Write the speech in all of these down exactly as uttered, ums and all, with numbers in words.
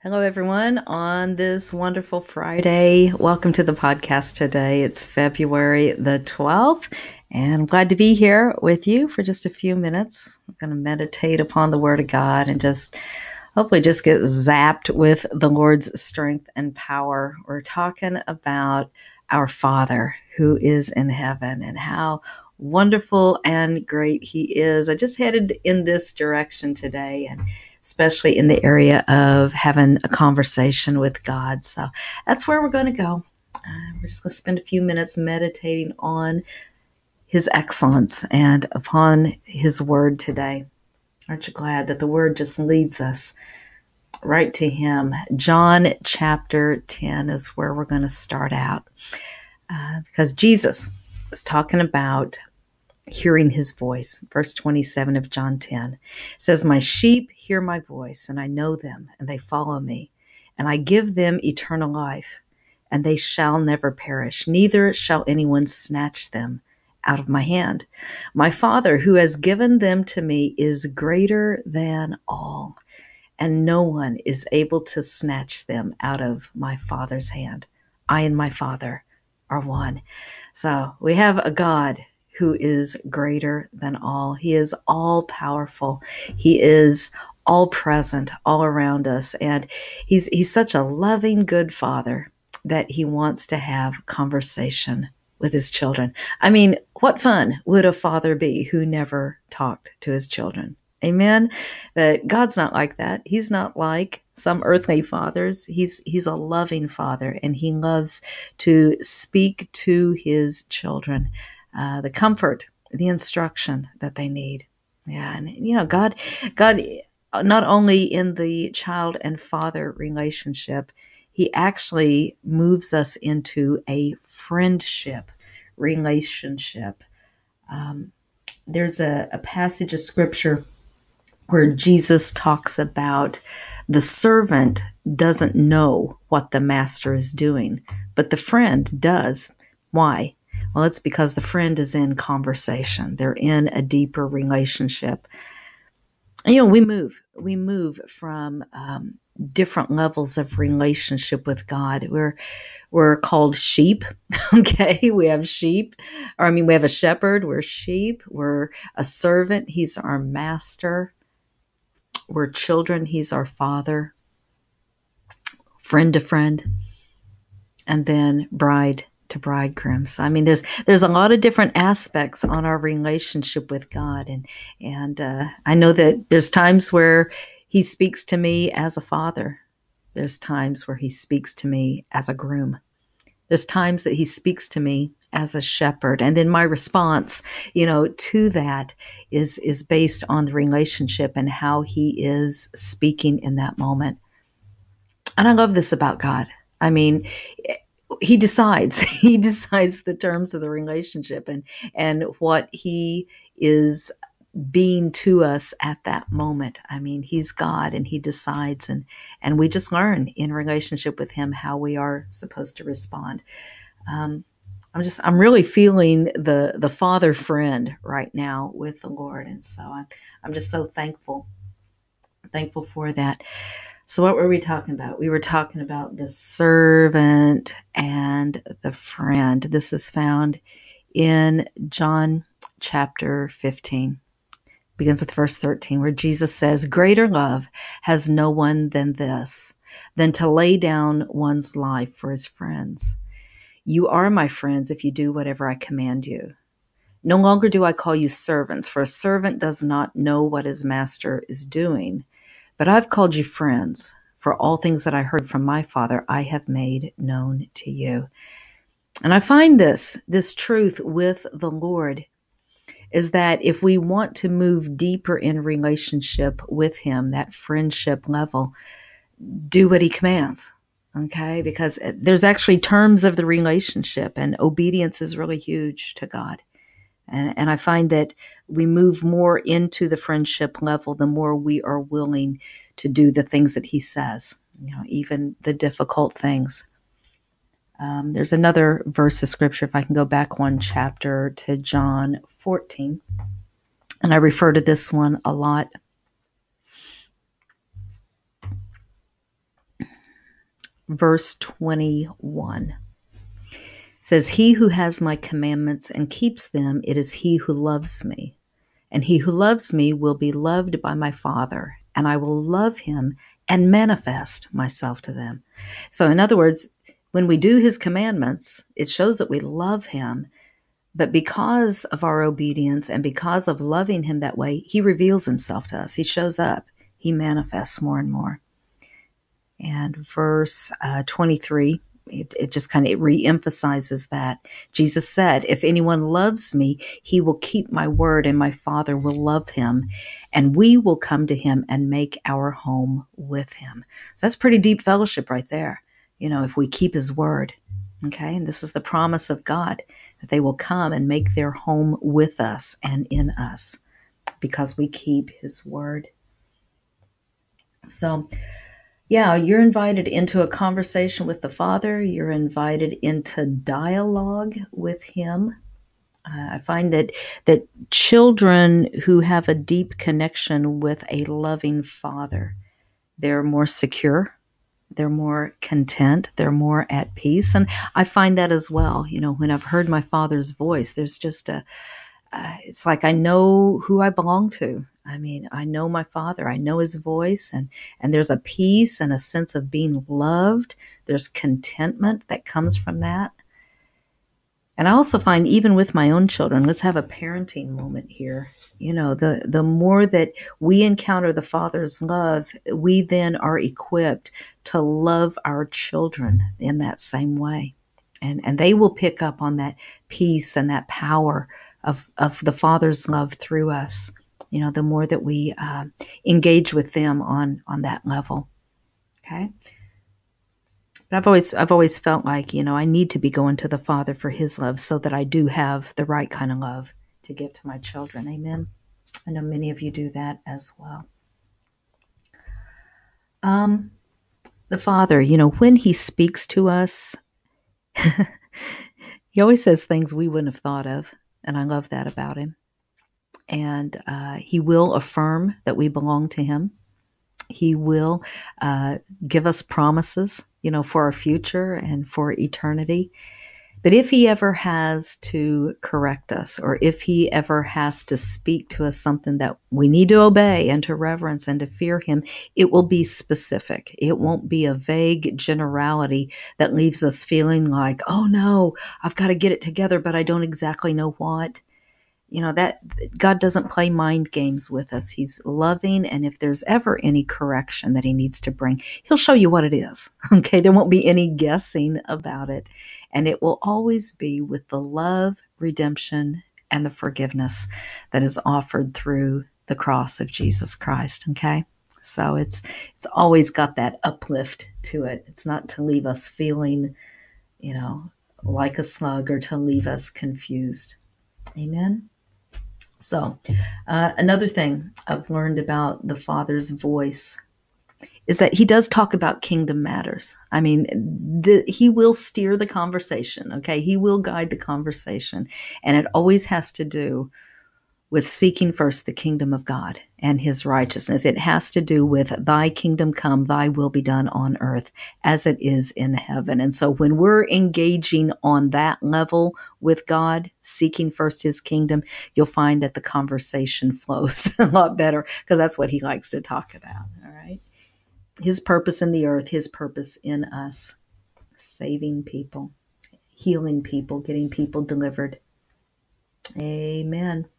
Hello, everyone, on this wonderful Friday. Welcome to the podcast today. It's February the twelfth, and I'm glad to be here with you for just a few minutes. I'm going to meditate upon the Word of God and just hopefully just get zapped with the Lord's strength and power. We're talking about our Father who is in heaven and how wonderful and great He is. I just headed in this direction today, and especially in the area of having a conversation with God. So that's where we're going to go. Uh, we're just going to spend a few minutes meditating on His excellence and upon His word today. Aren't you glad that the word just leads us right to Him? John chapter ten is where we're going to start out uh, because Jesus is talking about hearing His voice. Verse twenty-seven of John ten says, "My sheep hear my voice, and I know them, and they follow me. And I give them eternal life, and they shall never perish, neither shall anyone snatch them out of my hand. My Father, who has given them to me, is greater than all, and no one is able to snatch them out of my Father's hand. I and my Father are one." So we have a God who is greater than all. He is all powerful. He is all present, all around us. And he's he's such a loving, good father that he wants to have conversation with his children. I mean, what fun would a father be who never talked to his children? Amen. But God's not like that. He's not like some earthly fathers. He's he's a loving father, and he loves to speak to his children uh, the comfort, the instruction that they need. Yeah, and you know, God, God, not only in the child and father relationship, He actually moves us into a friendship relationship. Um, there's a, a passage of scripture where Jesus talks about the servant doesn't know what the master is doing, but the friend does. Why? Well, it's because the friend is in conversation. They're in a deeper relationship. And, you know, we move. We move from um, different levels of relationship with God. We're we're called sheep. Okay, we have sheep, or I mean, we have a shepherd. We're sheep. We're a servant. He's our master. We're children. He's our father. Friend to friend, and then bride to bridegroom. So I mean, there's there's a lot of different aspects on our relationship with God, and and uh, I know that there's times where He speaks to me as a father. There's times where He speaks to me as a groom. There's times that He speaks to me as a shepherd, and then my response, you know, to that is is based on the relationship and how He is speaking in that moment. And I love this about God. I mean, he decides. He decides the terms of the relationship and and what he is being to us at that moment. I mean, he's God and he decides, and and we just learn in relationship with him how we are supposed to respond. Um, I'm just I'm really feeling the the father friend right now with the Lord, and so I'm I'm just so thankful thankful for that. So, what were we talking about? We were talking about the servant and the friend. This is found in John chapter fifteen. Begins with verse thirteen, where Jesus says, "Greater love has no one than this, than to lay down one's life for his friends. You are my friends if you do whatever I command you. No longer do I call you servants, for a servant does not know what his master is doing. But I've called you friends, for all things that I heard from my Father I have made known to you." And I find this, this truth with the Lord is that if we want to move deeper in relationship with Him, that friendship level, do what He commands. Okay? Because there's actually terms of the relationship, and obedience is really huge to God. And, and I find that we move more into the friendship level the more we are willing to do the things that He says, you know, even the difficult things. Um, there's another verse of scripture, if I can go back one chapter to John fourteen, and I refer to this one a lot. verse twenty-one. Says, he who has my commandments and keeps them, it is he who loves me. And he who loves me will be loved by my Father, and I will love him and manifest myself to them. So in other words, when we do his commandments, it shows that we love him. But because of our obedience and because of loving him that way, he reveals himself to us. He shows up. He manifests more and more. And verse uh, twenty-three, it, it just kind of re-emphasizes that. Jesus said, if anyone loves me, he will keep my word, and my Father will love him, and we will come to him and make our home with him. So that's pretty deep fellowship right there. You know, if we keep his word, okay? And this is the promise of God, that they will come and make their home with us and in us because we keep his word. So, yeah, you're invited into a conversation with the Father. You're invited into dialogue with him. Uh, I find that that children who have a deep connection with a loving Father, they're more secure, they're more content, they're more at peace. And I find that as well. You know, when I've heard my Father's voice, there's just a, uh, it's like I know who I belong to. I mean, I know my Father, I know his voice, and, and there's a peace and a sense of being loved. There's contentment that comes from that. And I also find, even with my own children, let's have a parenting moment here. You know, the, the more that we encounter the Father's love, we then are equipped to love our children in that same way. And, and they will pick up on that peace and that power of, of the Father's love through us. You know, the more that we uh, engage with them on, on that level. Okay. But I've always, I've always felt like, you know, I need to be going to the Father for his love so that I do have the right kind of love to give to my children. Amen. I know many of you do that as well. Um, the Father, you know, when he speaks to us, he always says things we wouldn't have thought of. And I love that about him. And uh, he will affirm that we belong to him. He will uh, give us promises, you know, for our future and for eternity. But if he ever has to correct us, or if he ever has to speak to us something that we need to obey and to reverence and to fear him, it will be specific. It won't be a vague generality that leaves us feeling like, oh no, I've got to get it together, but I don't exactly know what. You know, that God doesn't play mind games with us. He's loving, and if there's ever any correction that he needs to bring, he'll show you what it is. Okay, there won't be any guessing about it. And it will always be with the love, redemption, and the forgiveness that is offered through the cross of Jesus Christ. Okay, so it's it's always got that uplift to it. It's not to leave us feeling, you know, like a slug, or to leave us confused. Amen. So, uh, another thing I've learned about the Father's voice is that he does talk about kingdom matters. I mean, the, he will steer the conversation, okay? He will guide the conversation. And it always has to do with seeking first the kingdom of God and his righteousness. It has to do with thy kingdom come, thy will be done on earth as it is in heaven. And so when we're engaging on that level with God, seeking first his kingdom, you'll find that the conversation flows a lot better, because that's what he likes to talk about. All right. His purpose in the earth, his purpose in us, saving people, healing people, getting people delivered. Amen.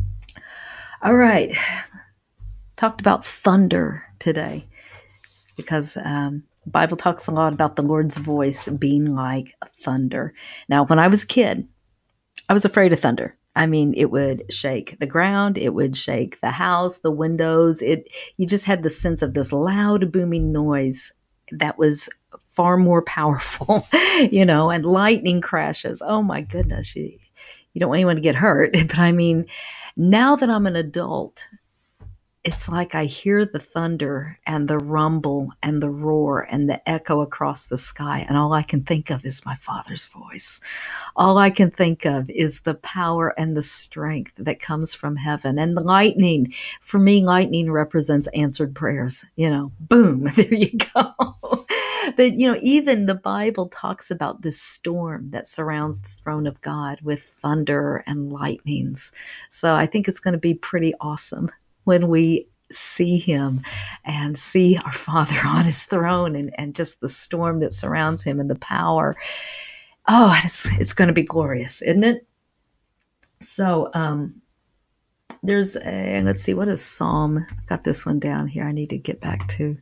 All right. Talked about thunder today, because um, the Bible talks a lot about the Lord's voice being like thunder. Now, when I was a kid, I was afraid of thunder. I mean, it would shake the ground, it would shake the house, the windows. It you just had the sense of this loud, booming noise that was far more powerful, you know, and lightning crashes. Oh my goodness, you, you don't want anyone to get hurt. But I mean, now that I'm an adult, it's like I hear the thunder and the rumble and the roar and the echo across the sky, and all I can think of is my Father's voice. All I can think of is the power and the strength that comes from heaven. And the lightning, for me, lightning represents answered prayers. You know, boom, there you go. But, you know, even the Bible talks about this storm that surrounds the throne of God with thunder and lightnings. So I think it's going to be pretty awesome when we see him and see our Father on his throne, and, and just the storm that surrounds him and the power. Oh, it's, it's going to be glorious, isn't it? So, um, there's a, let's see, what is Psalm? I've got this one down here. I need to get back to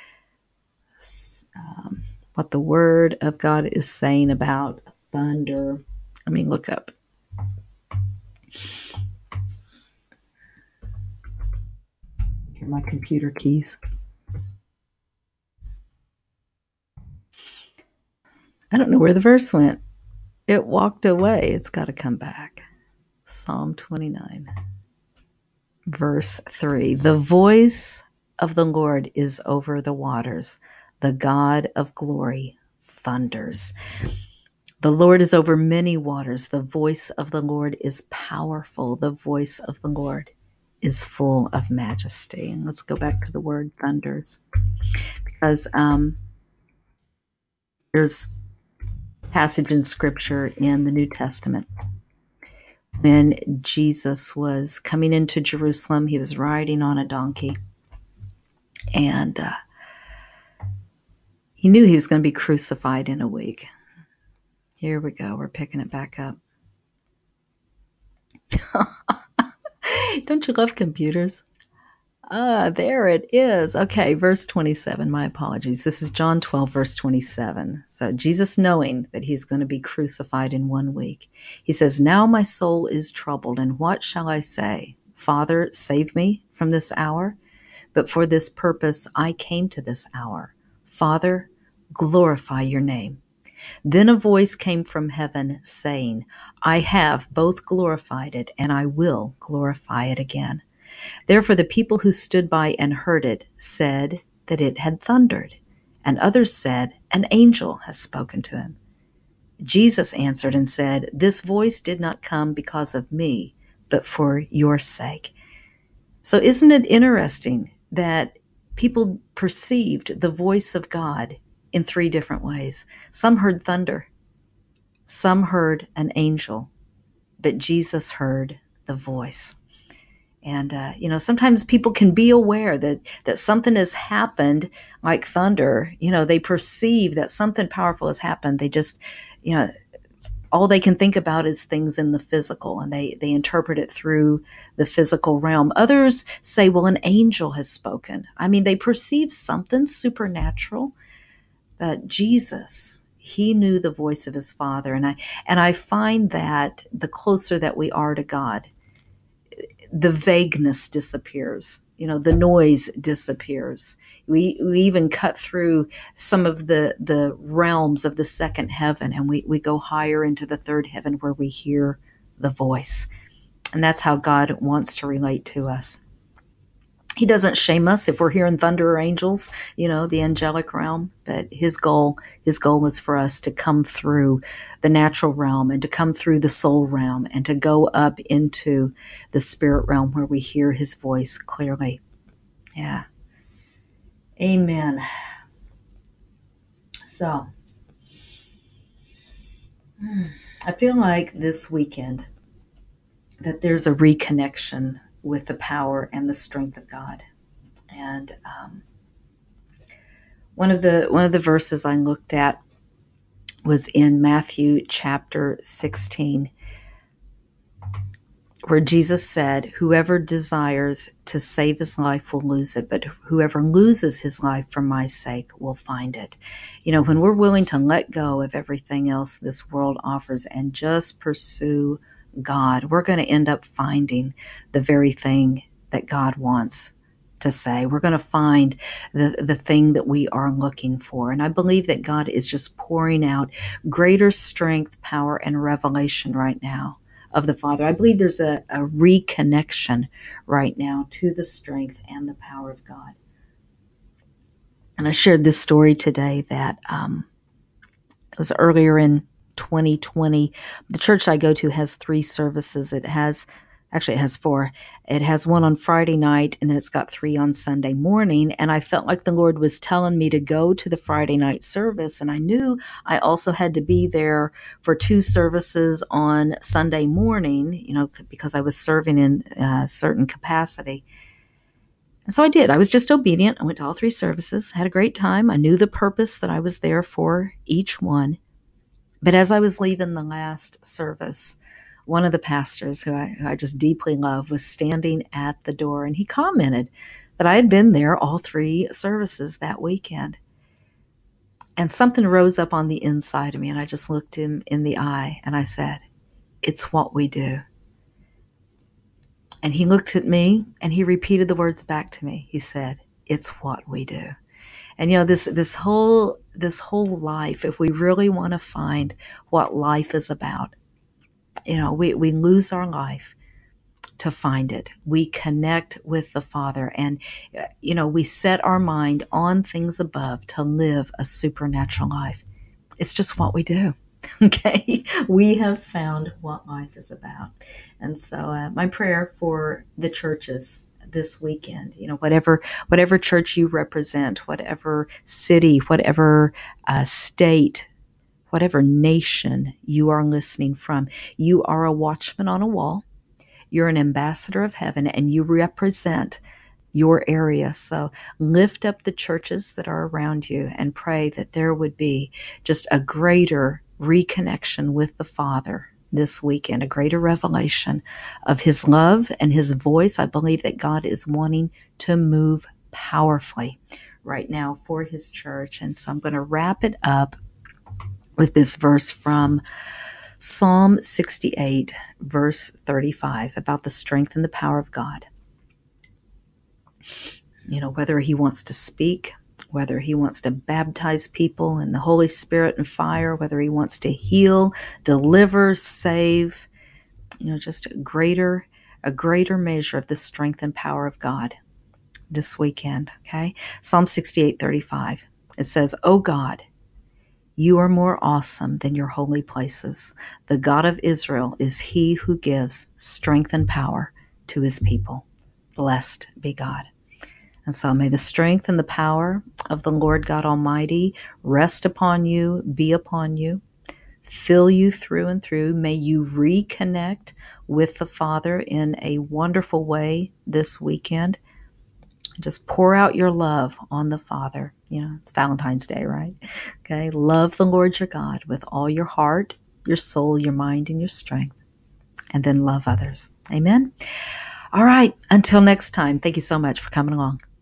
um, what the word of God is saying about thunder. Let me look up. Here are my computer keys. I don't know where the verse went. It walked away. It's got to come back. Psalm twenty-nine, verse three. The voice of the Lord is over the waters. The God of glory thunders. The Lord is over many waters. The voice of the Lord is powerful. The voice of the Lord is full of majesty. And let's go back to the word thunders, because um, there's a passage in Scripture in the New Testament when Jesus was coming into Jerusalem. He was riding on a donkey, and uh, he knew he was going to be crucified in a week. Here we go. We're picking it back up. Don't you love computers? Ah, there it is. Okay, verse twenty-seven. My apologies. This is John twelve, verse twenty-seven. So Jesus, knowing that he's going to be crucified in one week, he says, "Now my soul is troubled, and what shall I say? Father, save me from this hour? But for this purpose I came to this hour. Father, glorify your name." Then a voice came from heaven saying, "I have both glorified it, and I will glorify it again." Therefore the people who stood by and heard it said that it had thundered, and others said, "An angel has spoken to him." Jesus answered and said, "This voice did not come because of me, but for your sake." So isn't it interesting that people perceived the voice of God in three different ways? Some heard thunder, some heard an angel, but Jesus heard the voice. And, uh, you know, sometimes people can be aware that, that something has happened like thunder. You know, they perceive that something powerful has happened. They just, you know, all they can think about is things in the physical, and they, they interpret it through the physical realm. Others say, well, an angel has spoken. I mean, they perceive something supernatural, but Jesus, he knew the voice of his Father. And I, and I find that the closer that we are to God, the vagueness disappears. You know, the noise disappears. We we even cut through some of the the realms of the second heaven, and we, we go higher into the third heaven where we hear the voice. And that's how God wants to relate to us. He doesn't shame us if we're hearing thunder or angels, you know, the angelic realm. But his goal, his goal is for us to come through the natural realm and to come through the soul realm and to go up into the spirit realm where we hear his voice clearly. Yeah. Amen. So, I feel like this weekend that there's a reconnection with the power and the strength of God. And um, one of the one of the verses I looked at was in Matthew chapter sixteen, where Jesus said, "Whoever desires to save his life will lose it, but whoever loses his life for my sake will find it." You know, when we're willing to let go of everything else this world offers and just pursue God, we're going to end up finding the very thing that God wants to say. We're going to find the, the thing that we are looking for. And I believe that God is just pouring out greater strength, power, and revelation right now of the Father. I believe there's a, a reconnection right now to the strength and the power of God. And I shared this story today that um, it was earlier in twenty twenty. The church I go to has three services. It has Actually, it has four. It has one on Friday night, and then it's got three on Sunday morning. And I felt like the Lord was telling me to go to the Friday night service. And I knew I also had to be there for two services on Sunday morning, you know, because I was serving in a certain capacity. And so I did. I was just obedient. I went to all three services, had a great time. I knew the purpose that I was there for each one. But as I was leaving the last service, one of the pastors who I, who I just deeply love was standing at the door, and he commented that I had been there all three services that weekend. And something rose up on the inside of me, and I just looked him in the eye and I said, "It's what we do." And he looked at me and he repeated the words back to me. He said, "It's what we do." And you know, this this whole this whole life, if we really want to find what life is about, you know, we, we lose our life to find it. We connect with the Father, and you know, we set our mind on things above to live a supernatural life. It's just what we do. Okay, we have found what life is about. And so uh, my prayer for the churches this weekend, you know, whatever whatever church you represent, whatever city, whatever uh, state, whatever nation you are listening from, you are a watchman on a wall. You're an ambassador of heaven, and you represent your area. So lift up the churches that are around you and pray that there would be just a greater reconnection with the Father this weekend, a greater revelation of his love and his voice. I believe that God is wanting to move powerfully right now for his church. And so I'm going to wrap it up with this verse from Psalm sixty-eight, verse thirty-five, about the strength and the power of God. You know, whether he wants to speak, whether he wants to baptize people in the Holy Spirit and fire, whether he wants to heal, deliver, save, you know, just a greater, a greater measure of the strength and power of God this weekend. Okay. Psalm sixty-eight, thirty-five. It says, "O God, you are more awesome than your holy places. The God of Israel is he who gives strength and power to his people. Blessed be God." And so may the strength and the power of the Lord God Almighty rest upon you, be upon you, fill you through and through. May you reconnect with the Father in a wonderful way this weekend. Just pour out your love on the Father. You know, it's Valentine's Day, right? Okay. Love the Lord your God with all your heart, your soul, your mind, and your strength. And then love others. Amen. All right. Until next time, thank you so much for coming along.